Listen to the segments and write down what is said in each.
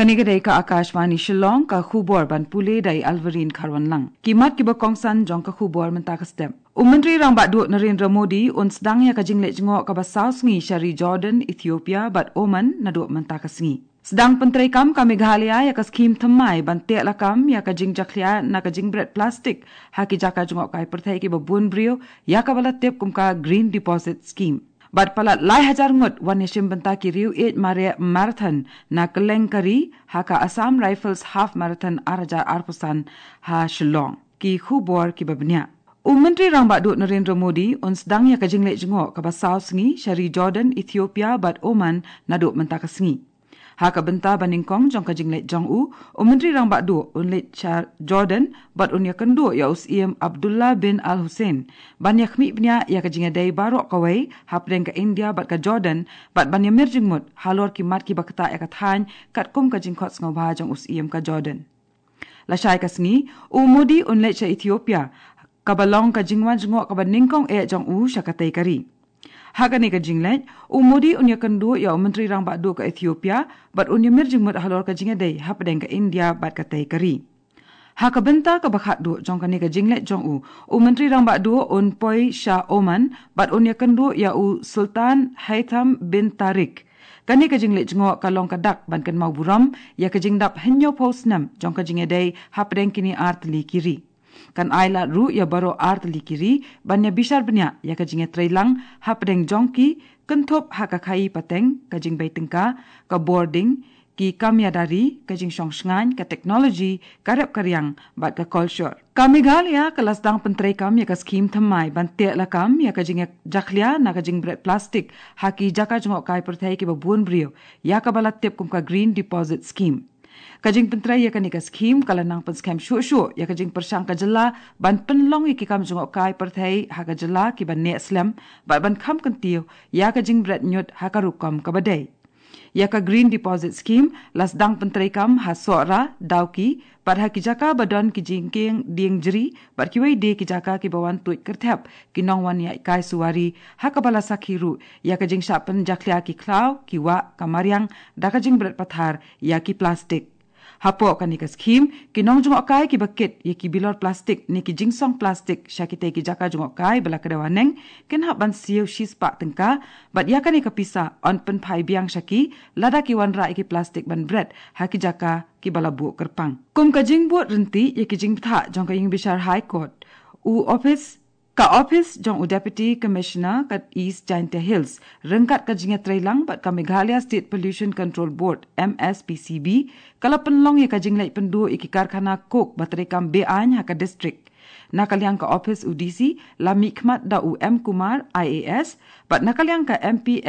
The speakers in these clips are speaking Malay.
Kanigadai ka Akashvani Shillong ka khubor ban pule dai Alvarin Kharwanlang. Kimat ki bakongsan jong ka khubor mentaka step. Menteri rang bak duit Narendra Modi un sedang ya ka jinglek jengok ka basau sengi syari Jordan, Ethiopia bat Oman na duit mentaka sengi. Sedang penteri kam Meghalaya ya ka skim temai ban tek lakam ya ka jing jaklia na ka jing bread plastik haki jaka jengok kai pertai ki babun brio ya ka bala tip kum ka green deposit scheme. Bat palat lai hajar ngut wan yashim benta ki riu 8 marathon na kelengkari haka Assam Rifles half marathon arajar arpusan ha Shillong ki khubor ki babnya. Menteri rang bak duit Narendra Modi un sedang ya ka jinglek jengok ka basau sengi syari Jordan, Ethiopia bat Oman na duit mentaka sengi. Haka benta baningkong jong ka jinglek jong menteri rang bak duit un let Jordan bat un ya kendu ya usiem Abdullah bin Al Hussein ban ya khmi bnya ya ka jingadai barok kawai hapdeng ka India bat ka Jordan bat ban ya mirjingmut halor ki mat ki bakta ya ka than kat kum ka jingkhot sngaw ba jong usiem ka Jordan. Lashai ka sengi Modi un let Ethiopia kabalong ka jingwan jengok ka baningkong jong syakatai kari. Haka ni ka jinglet, Modi unya kendu ya menteri rang bak du ka Ethiopia, bat unya mirjingmut halor ka jingadai hapdeng ka India bat ka tai kari. Haka benta ka bakhat du jong ka ni ka jinglet jong menteri rang bak du un poi Shah Oman, bat unya kendu ya Sultan Haitham bin Tariq. Kani ka jinglet jengok ka long ka dak ban kan mau buram, ya ka jingdap henyo posnam jong ka jingadai hapdeng kini artli kiri. Kan aila ru ya baro artli kiri banya bishar benya ya ka jinge trailang hapdeng jongki kenthop haka khai pateng ka jing bai tengka ka boarding ki kamyadari ka jing songsngan ka technology karep karyang bat ka culture. Ka Meghalaya ka lasdang pentrai kam ya ka scheme thamai ban te lakam ya ka jinge jakhlia na ka jing bread plastic haki jaka jongok kai perthai ki babun brio ya ka balat tip kum ka green deposit scheme. Kajing pentrai ya kanika scheme kalanang pen scam shu ya kajing persang ka jela ban penlong iki kam jungok kai perthai ha ka jela ki ban ne slam ban kham kentiu ya kajing bread nyut ha ka rukam ka badai ya ka green deposit scheme lasdang pentrai kam ha sora dauki par ha ki jaka badon ki jingking ding jeri par ki wei de ki jaka ki bawan tuit kerthap ki nongwan ya kai suwari ha ka bala sakhiru ya kajing shapen jaklia ki klau ki wa kamaryang da kajing bread pathar ya ki plastic. Hapo kanika scheme kinong jungok kai ki bakit ye ki bilor plastik ni ki jingsong plastik syakite ki jaka jungok kai bala kedawaneng ken hab ban siu shispa tengka bat ya kanika pisa on pen phai biang syaki lada ki wanra ki plastik ban bread haki jaka ki bala bu kerpang kum ka jing buat renti ye ki jing tha jong ka ying bishar high court office jong Deputy Commissioner kat East Jaintia Hills rengkat ka jinga trailang bat ka Meghalaya State Pollution Control Board MSPCB kala penlong ya ka jinglai pendu iki karkhana kok bateri kam bean ha ka district nakaliang ka office UDC Lami Khmat da UM Kumar IAS bat nakaliang ka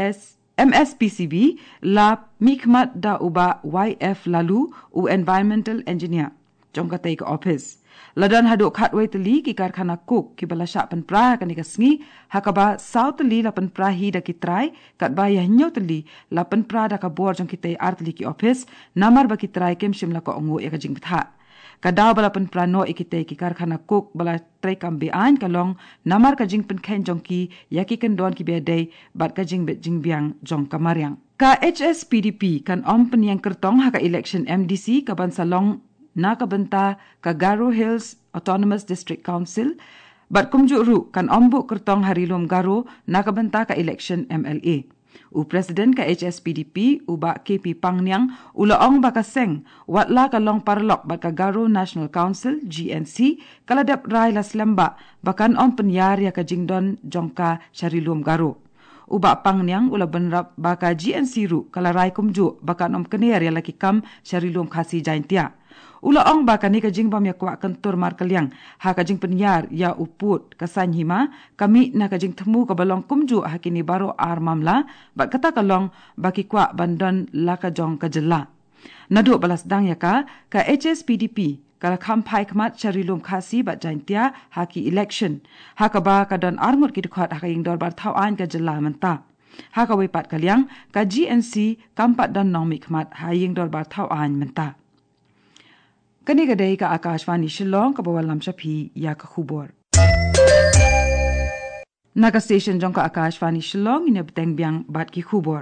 MSPCB la Mikmat da uba YF Lalu u Environmental Engineer jong ka tai ka office ladan haduk khatway teli ki karkhana kuk ki balasya pen pra kanika sngi hakaba south teli la pen pra hi da ki try kat ba ya nyo teli la pen pra da ka bor jong kitai artli ki office namar ba ki try kem shimla ko ongo ya ka jing tha kadaw bala pen pra no ikitai ki karkhana kuk bala try kam be an kalong namar ka jing pen khen jong ki ya ki ken don ki be dai bat ka jing be jing biang jong kamaryang ka HSPDP kan pen yang kertong haka election MDC ka ban salong nakabenta ka Garo Hills Autonomous District Council bat kumju ru kan ombuk kertong harilom Garo nakabenta ka election MLA Presiden ka HSPDP uba KP Pangnyang ulaong bakaseng watla ka long parlok bat ka Garo National Council GNC kaladap rai las lamba bakan penyar ya ka jingdon jongka sharilom Garo uba Pangnyang ula benrap baka GNC ru kala rai kumju bakan kener ya laki kam sharilom khasi Jaintia ulaong baka ni kajing bam ya kwa kantor markaliang ha kajing penyar ya uput kasan hima kami na kajing temu ka balong kumju hakini baro ar mamla bat kata kalong baki kwa bandon la ka jong ka jela nadu balas dang ya ka HSPDP kala kampai kmat charilum khasi bat Jaintia haki election haka ba ka don arngut ki dikhat haka ing dor bar thau an ka jela menta haka wepat kaliang ka GNC kampat don nong mikmat ha ing dor bar thau an menta kani gadai ka Akashvani Shillong ka bawalam shapi ya ka khubor naga station jong ka Akashvani Shillong ina beteng biang bat ki khubor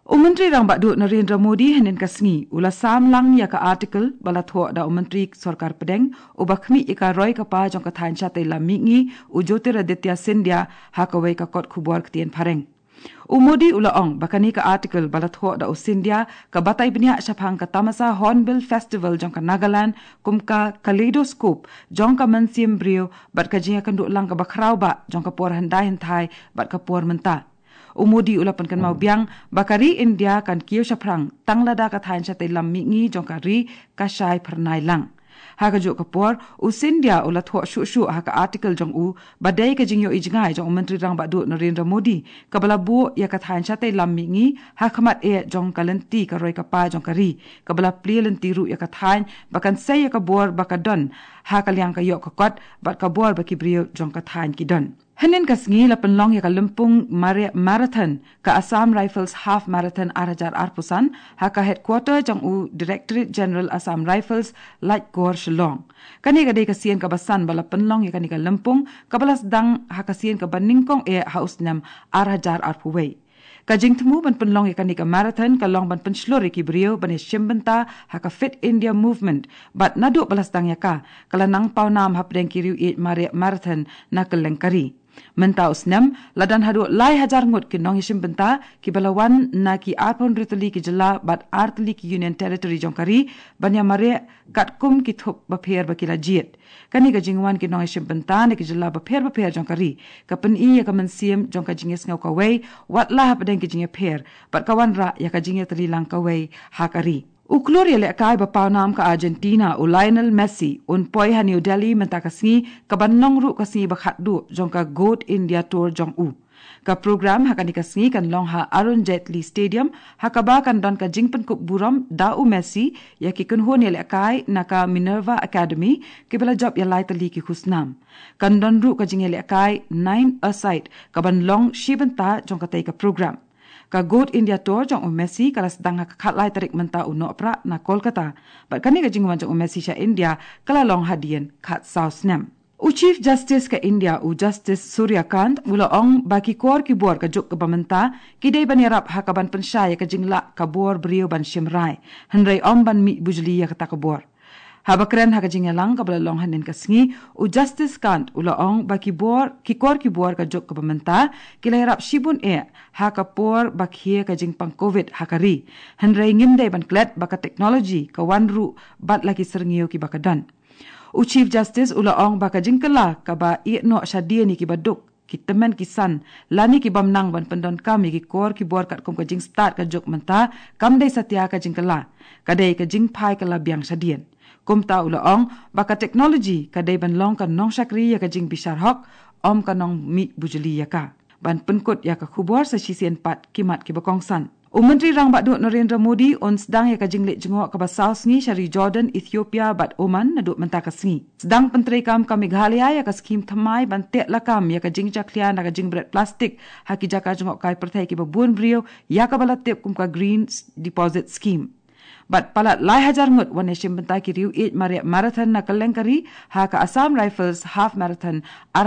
Menteri rang Badu Narendra Modi hanin kasngi ula samlang ya ka artikel balatho da Menteri Sarkar Pedeng ubakhmi ika roy ka pa jong ka than chate la mingi u Jyotiraditya Scindia hakawai ka kot khubor ktien phareng. Modi ula ong bakani ka artikel balatho da Scindia ka batai bnia shaphang ka Tamasa Hornbill Festival jong ka Nagaland kum ka Kaleidoscope jong ka Mansim Brio bat ka jinga kan du lang ka bakrau ba jong ka por handai hantai bat ka por menta. Modi ulapan kan mau biang bakari India kan kiyo shaprang tanglada ka thain chate lam mingi jong ka ri ka shai pernai lang. Haka jo kapor Scindia ula tho shu haka artikel jong badai ka jingyo ijngai jong Menteri rang Badu Narendra Modi ka balabu ya ka thain chate lam mingi hakamat jong kalenti ka roi ka pa jong ka ri ka bala plelenti ru ya ka thain bakan say ya ka bor bakadon haka liang ka yo ka kot bat ka bor baki brio jong ka thain ki don. Hanin kasngi la penlong ya ka Lumpung Marathon ka Assam Rifles Half Marathon 2008 haka headquarter jang Directorate General Assam Rifles Light Gor Shillong. Kani ka day kasiyan ka basan bala penlong ya kani ka Lumpung kabalas dang hakasiyan ka baningkong haus nam 2008 way. Kajing temu ban penlong ya kani ka marathon ka long ban penslori ki brio ban shimbenta haka Fit India Movement bat nadu balas dang ya ka kala nang pau nam hapdeng ki riu marathon na kelengkari. Mentaus nam ladan hadu lai hajar ngut ki nong hishim benta ki balawan na ki arpon rituli ki jela bat artli ki Union Territory jongkari banya mare kat kum ki thup bapher bakila jiet kani ka jingwan ki nong hishim benta ne ki jela bapher jongkari ka pen I ya ka mensiam jongka jinges ngau ka wei wat lah padeng ki jinge pher bat kawan ra ya ka jinge tali lang ka wei hakari. Uklur ya lekai bapau nam ka Argentina Lionel Messi poi ha New Delhi menta kasngi ka banlong ru kasngi bakhat du jong ka Goat India Tour jong ka program hakani kasngi kan long ha Arun Jaitley Stadium hakaba kan don ka jingpen kup buram da Messi ya ki kun hon ya lekai na ka Minerva Academy ki bala job ya lai tali ki khusnam kan don ru ka jinge lekai 9 aside ka banlong shibenta jong ka tai ka program ka Goat India Tour jong Messi kala sedang ka khatlai tarik menta uno pra na Kolkata bat kani ka jingwan jong Messi sha India kala long hadian khat South Nam. Chief Justice ka India Justice Surya Kant mula ong baki kor ki bor ka juk ka bamenta kidai banirap hakaban pensyaya ka jingla ka bor brio ban shimrai hanrai om ban mi bujli ya ka bor. Habakren haka jingalang ka balalong hanin kasngi Justice Kant ulaong baki bor ki kor ka jok ka pamenta kilairap shibun haka por bakhie ka jing pang COVID hakari hanrai ngimdai ban klet baka technology ka wanru bat lagi serngio ki bakadan. Chief Justice ulaong baka jingkala ka ba no shadia ni ki baduk ki teman kisan lani ki bamnang ban pendon kami ki kor ki bor kat kom ka jing start ka jok menta kamdai satya ka jingkala kadai ka jing pai ka labiang shadian. Kumta ulaong baka teknologi kadai ban long kan nong syakri ya ka jing bishar hok om ka nong mi bujuli ya ka ban penkut ya ka khubor sa sisien pat kimat ki bakongsan. Menteri rang Badu Narendra Modi sedang ya ka jing lek jengok ka South ngi syari Jordan Ethiopia bat Oman naduk menta kasngi sedang penteri kam ka Meghalaya ya ka skim thamai ban tek lakam ya ka jing jaklia na ka jing bread plastik haki jaka jengok kai perthai ki babun brio ya ka balatep kum ka green deposit scheme. Bat palat lai hajar ngut wan nation bentai ki riu marathon na kalengkari ha ka Assam Rifles Half Marathon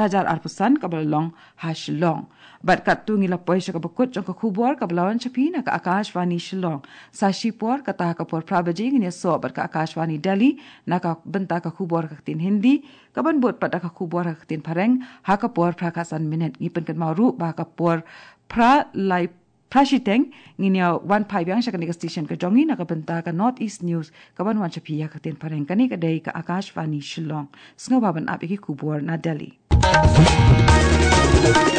2008 ka balong ha Shillong. Bat kat tu ngila poi ka bakut jong ka khubor ka balawan chapi na ka Akashvani Shillong. Sa shipor ka ta ka por prabaji ngine so bat ka Akashvani Delhi na ka benta ka khubor ka tin Hindi ka ban bot pat ka khubor ka tin Pareng ha ka por prakasan minute ngipen kan mauru ba ka por pra lai Prashiteng nginya 1 yang syakani ka station ka jongi na ka benta ka North East News ka ban wan chapi ya ka tin Pareng kani ka dai ka Akashvani Shillong. Sngobaban api ki khubor na Delhi.